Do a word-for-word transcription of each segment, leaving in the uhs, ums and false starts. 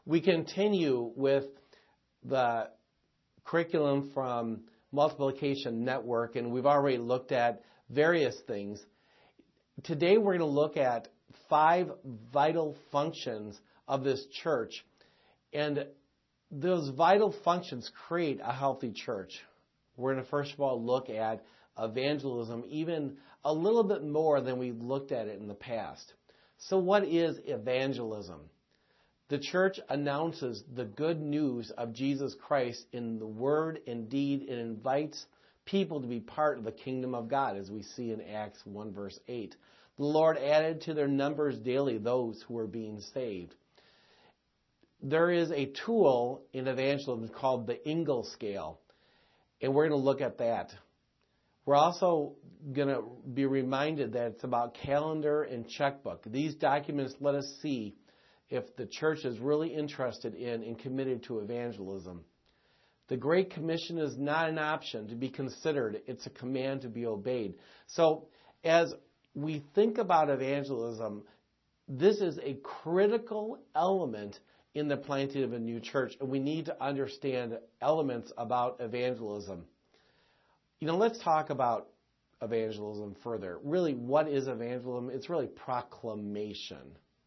We continue with the curriculum from Multiplication Network, and we've already looked at various things. Today we're going to look at five vital functions of this church, and those vital functions create a healthy church. We're going to first of all look at evangelism even a little bit more than we looked at it in the past. So what is evangelism? The church announces the good news of Jesus Christ in the word and deed. It invites people to be part of the kingdom of God, as we see in Acts one verse eight. The Lord added to their numbers daily those who were being saved. There is a tool in evangelism called the Ingle Scale, and we're going to look at that. We're also going to be reminded that it's about calendar and checkbook. These documents let us see if the church is really interested in and committed to evangelism. The Great Commission is not an option to be considered. It's a command to be obeyed. So as we think about evangelism, this is a critical element in the planting of a new church, and we need to understand elements about evangelism. You know, let's talk about evangelism further. Really, what is evangelism? It's really proclamation.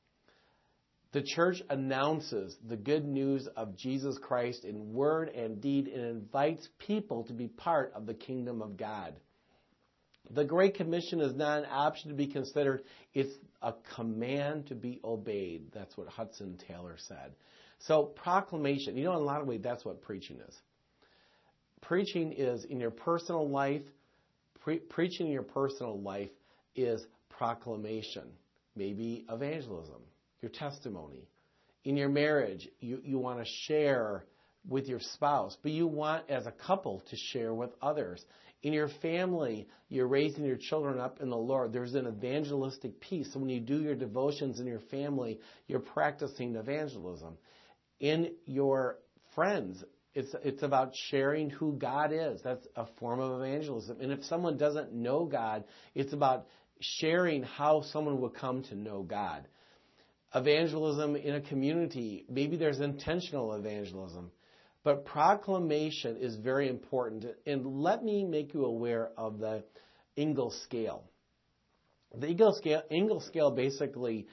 The church announces the good news of Jesus Christ in word and deed and invites people to be part of the kingdom of God. The Great Commission is not an option to be considered. It's a command to be obeyed. That's what Hudson Taylor said. So proclamation, you know, in a lot of ways, that's what preaching is. Preaching is in your personal life. Pre- preaching in your personal life is proclamation, maybe evangelism, your testimony. In your marriage, you, you want to share with your spouse, but you want as a couple to share with others. In your family, you're raising your children up in the Lord. There's an evangelistic piece. So when you do your devotions in your family, you're practicing evangelism. In your friends, it's it's about sharing who God is. That's a form of evangelism. And if someone doesn't know God, it's about sharing how someone will come to know God. Evangelism in a community, maybe there's intentional evangelism. But proclamation is very important. And let me make you aware of the Ingle Scale. The Ingle Scale, Ingle Scale basically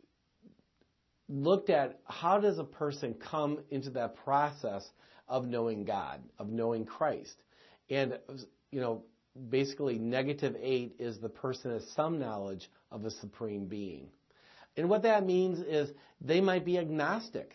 looked at how does a person come into that process of knowing God, of knowing Christ. And, you know, basically negative eight is the person has some knowledge of a supreme being. And what that means is they might be agnostic.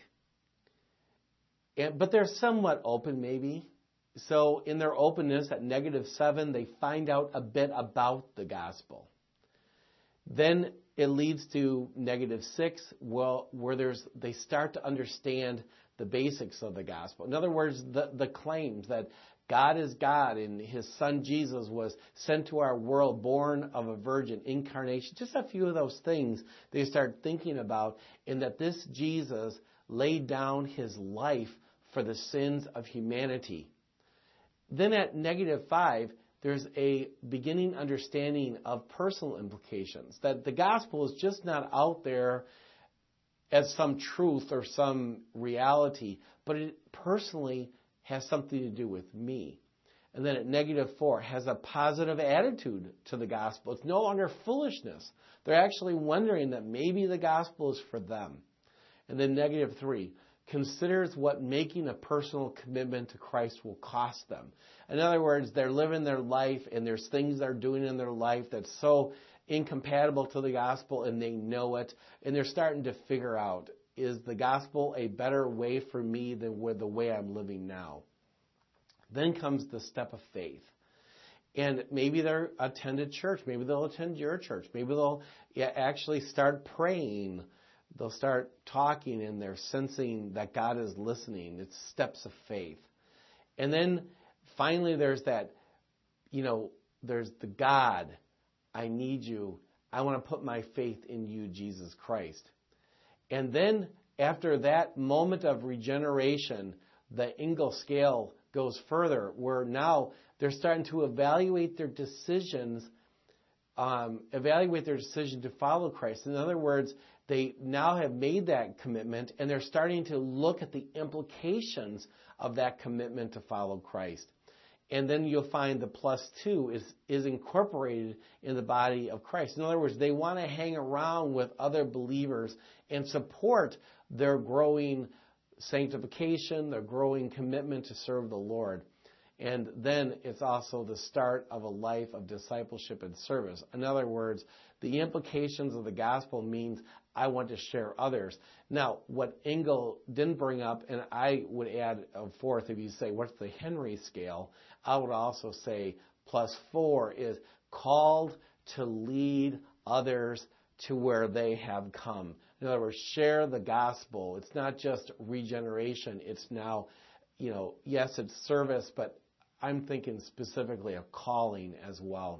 And, but they're somewhat open, maybe. So in their openness at negative seven, they find out a bit about the gospel. Then it leads to negative six, well, where there's they start to understand the basics of the gospel. In other words, the, the claims that God is God and his son Jesus was sent to our world, born of a virgin, incarnation. Just a few of those things they start thinking about, and that this Jesus laid down his life for the sins of humanity. Then at negative five, there's a beginning understanding of personal implications, that the gospel is just not out there as some truth or some reality, but it personally has something to do with me. And then at negative four, has a positive attitude to the gospel. It's no longer foolishness. They're actually wondering that maybe the gospel is for them. And then negative three, considers what making a personal commitment to Christ will cost them. In other words, they're living their life and there's things they're doing in their life that's so incompatible to the gospel and they know it. And they're starting to figure out, is the gospel a better way for me than the way I'm living now? Then comes the step of faith. And maybe they'll attend a church. Maybe they'll attend your church. Maybe they'll actually start praying. They'll start talking and they're sensing that God is listening. It's steps of faith. And then finally there's that, you know, there's the God, I need you. I want to put my faith in you, Jesus Christ. And then after that moment of regeneration, the Ingle Scale goes further, where now they're starting to evaluate their decisions, um, evaluate their decision to follow Christ. In other words, They now have made that commitment, and they're starting to look at the implications of that commitment to follow Christ. And then you'll find the plus two is, is incorporated in the body of Christ. In other words, they want to hang around with other believers and support their growing sanctification, their growing commitment to serve the Lord. And then it's also the start of a life of discipleship and service. In other words, the implications of the gospel means I want to share others. Now, what Engel didn't bring up, and I would add a fourth, if you say, what's the Henry scale? I would also say plus four is called to lead others to where they have come. In other words, share the gospel. It's not just regeneration. It's now, you know, yes, it's service, but I'm thinking specifically of calling as well.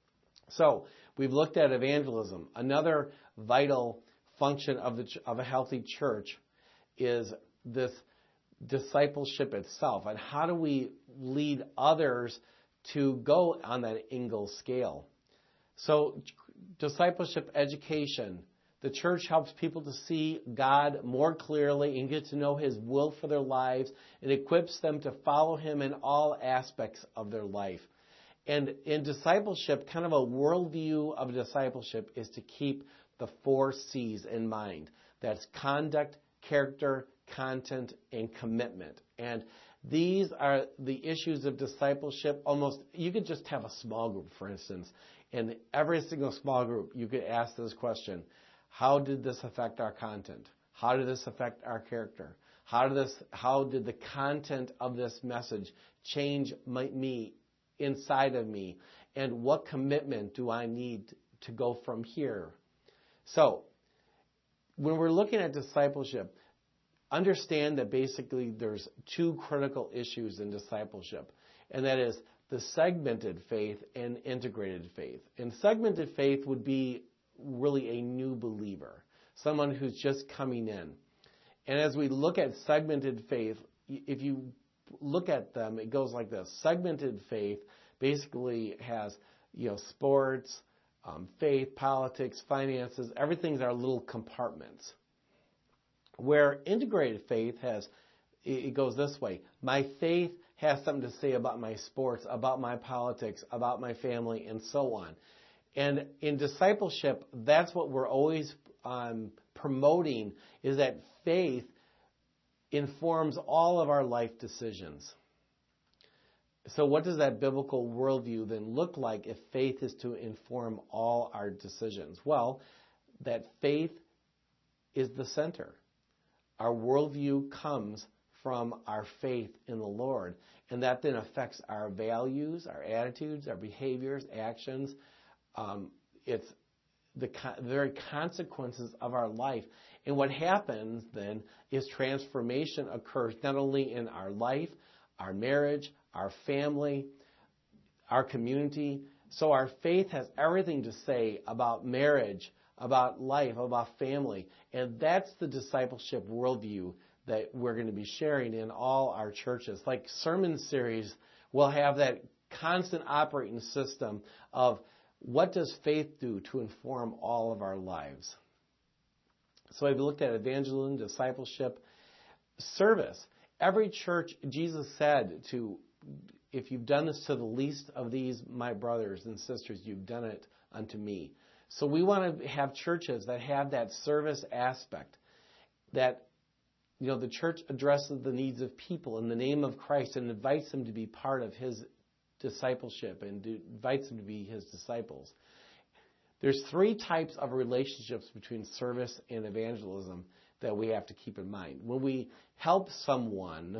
So we've looked at evangelism. Another vital function of the of a healthy church is this discipleship itself, and how do we lead others to go on that Engel scale. So discipleship education. The church helps people to see God more clearly and get to know His will for their lives. It equips them to follow Him in all aspects of their life. And in discipleship, kind of a worldview of discipleship is to keep the four C's in mind. That's conduct, character, content, and commitment. And these are the issues of discipleship. Almost, you could just have a small group, for instance. In every single small group, you could ask this question: how did this affect our content? How did this affect our character? How did this? How did the content of this message change my, me inside of me? And what commitment do I need to go from here? So, when we're looking at discipleship, understand that basically there's two critical issues in discipleship, and that is the segmented faith and integrated faith. And segmented faith would be really a new believer, someone who's just coming in. And as we look at segmented faith, if you look at them, it goes like this. Segmented faith basically has, you know, sports, um, faith, politics, finances, everything's our little compartments. Where integrated faith has, it goes this way. My faith has something to say about my sports, about my politics, about my family, and so on. And in discipleship, that's what we're always um, promoting, is that faith informs all of our life decisions. So what does that biblical worldview then look like if faith is to inform all our decisions? Well, that faith is the center. Our worldview comes from our faith in the Lord, and that then affects our values, our attitudes, our behaviors, actions. Um, it's the co- very consequences of our life. And what happens then is transformation occurs not only in our life, our marriage, our family, our community. So our faith has everything to say about marriage, about life, about family. And that's the discipleship worldview that we're going to be sharing in all our churches. Like sermon series will have that constant operating system of what does faith do to inform all of our lives. So we've looked at evangelism, discipleship, service. Every church, Jesus said to, if you've done this to the least of these, my brothers and sisters, you've done it unto me. So we want to have churches that have that service aspect, that, you know, the church addresses the needs of people in the name of Christ and invites them to be part of His discipleship and invites them to be His disciples. There's three types of relationships between service and evangelism that we have to keep in mind. When we help someone,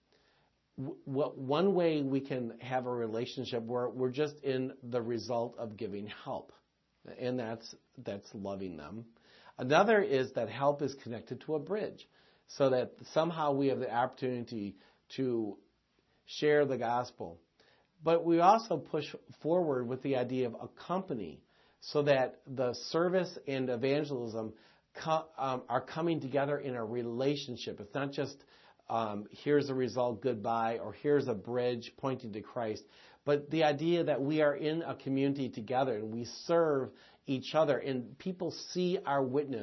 what one way we can have a relationship where we're just in the result of giving help, and that's that's loving them. Another is that help is connected to a bridge, so that somehow we have the opportunity to share the gospel. But we also push forward with the idea of a company, so that the service and evangelism co- um, are coming together in a relationship. It's not just um, here's a result, goodbye, or here's a bridge pointing to Christ, but the idea that we are in a community together and we serve each other and people see our witness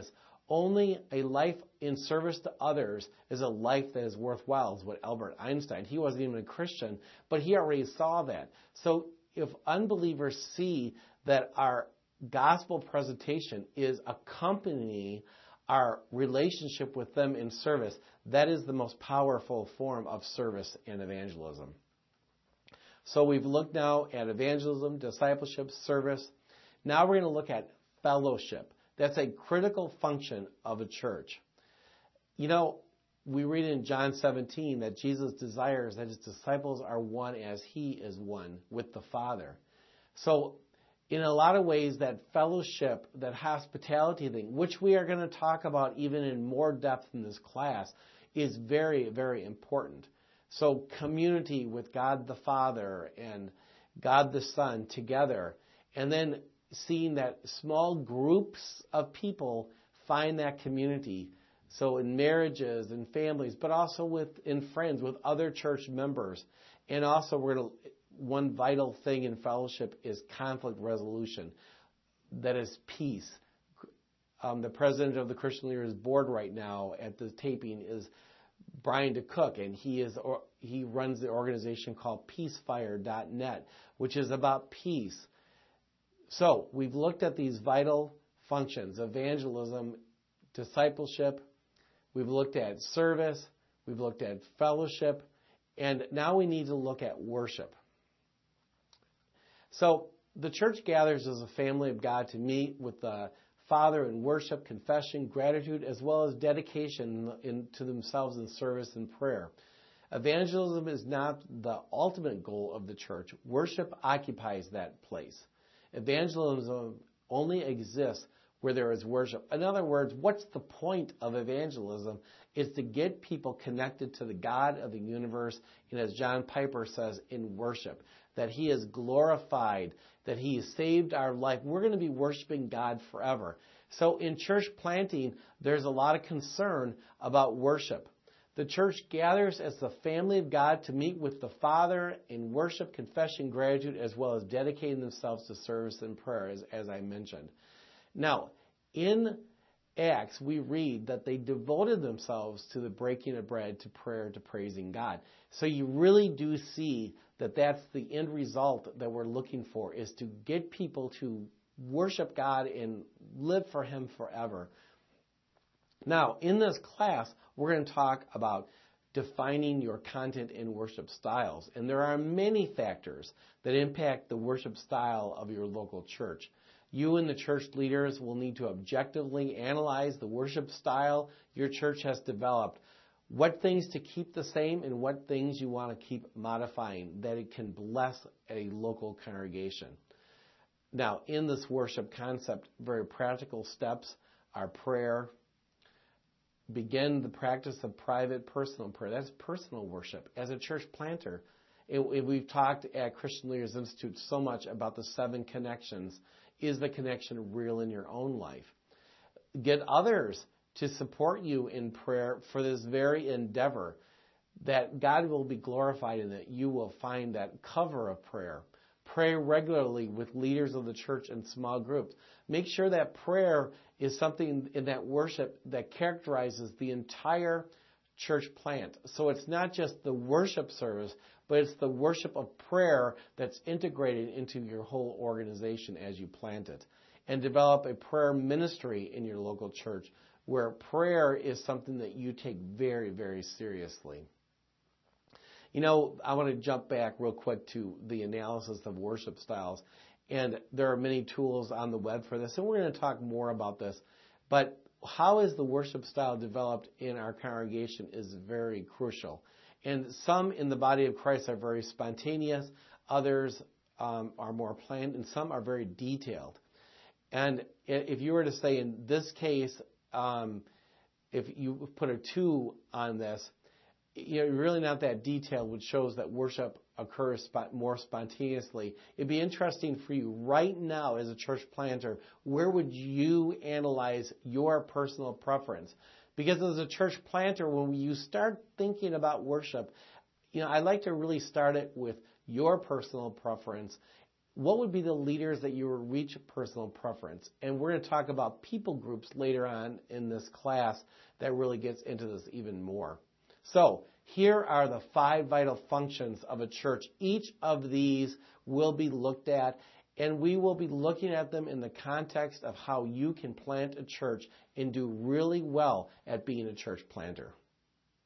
only a life in service to others is a life that is worthwhile, is what Albert Einstein, he wasn't even a Christian, but he already saw that. So if unbelievers see that our gospel presentation is accompanying our relationship with them in service, that is the most powerful form of service and evangelism. So we've looked now at evangelism, discipleship, service. Now we're going to look at fellowship. That's a critical function of a church. You know, we read in John seventeen that Jesus desires that his disciples are one as he is one with the Father. So in a lot of ways, that fellowship, that hospitality thing, which we are going to talk about even in more depth in this class, is very, very important. So community with God the Father and God the Son together, and then seeing that small groups of people find that community. So in marriages and families, but also with in friends, with other church members. And also we're going to, one vital thing in fellowship is conflict resolution. That is peace. Um, the president of the Christian Leaders Board right now at the taping is Brian DeCook, and he is or, he runs the organization called peacefire dot net, which is about peace. So we've looked at these vital functions: evangelism, discipleship. We've looked at service. We've looked at fellowship. And now we need to look at worship. So the church gathers as a family of God to meet with the Father in worship, confession, gratitude, as well as dedication in, to themselves in service and prayer. Evangelism is not the ultimate goal of the church. Worship occupies that place. Evangelism only exists where there is worship. In other words, what's the point of evangelism? Is to get people connected to the God of the universe, and as John Piper says, in worship, that he is glorified, that he has saved our life. We're going to be worshiping God forever. So in church planting, there's a lot of concern about worship. The church gathers as the family of God to meet with the Father in worship, confession, gratitude, as well as dedicating themselves to service and prayer, as, as I mentioned. Now, in Acts, we read that they devoted themselves to the breaking of bread, to prayer, to praising God. So you really do see that that's the end result that we're looking for, is to get people to worship God and live for him forever. Now, in this class, we're going to talk about defining your content and worship styles. And there are many factors that impact the worship style of your local church. You and the church leaders will need to objectively analyze the worship style your church has developed, what things to keep the same and what things you want to keep modifying, that it can bless a local congregation. Now, in this worship concept, very practical steps are prayer. Begin the practice of private personal prayer. That's personal worship. As a church planter, it, it, we've talked at Christian Leaders Institute so much about the seven connections. Is the connection real in your own life? Get others to support you in prayer for this very endeavor, that God will be glorified and that you will find that cover of prayer. Pray regularly with leaders of the church and small groups. Make sure that prayer is something in that worship that characterizes the entire church plant. So it's not just the worship service, but it's the worship of prayer that's integrated into your whole organization as you plant it. And develop a prayer ministry in your local church where prayer is something that you take very, very seriously. You know, I want to jump back real quick to the analysis of worship styles. And there are many tools on the web for this, and we're going to talk more about this. But how is the worship style developed in our congregation is very crucial. And some in the body of Christ are very spontaneous, others um, are more planned, and some are very detailed. And if you were to say in this case, um, if you put a two on this, you know, really not that detailed, which shows that worship occurs spot, more spontaneously. It'd be interesting for you right now as a church planter, where would you analyze your personal preference? Because as a church planter, when you start thinking about worship, you know, I like to really start it with your personal preference what would be the leaders that you would reach personal preference? And we're going to talk about people groups later on in this class that really gets into this even more. So here are the five vital functions of a church. Each of these will be looked at, and we will be looking at them in the context of how you can plant a church and do really well at being a church planter.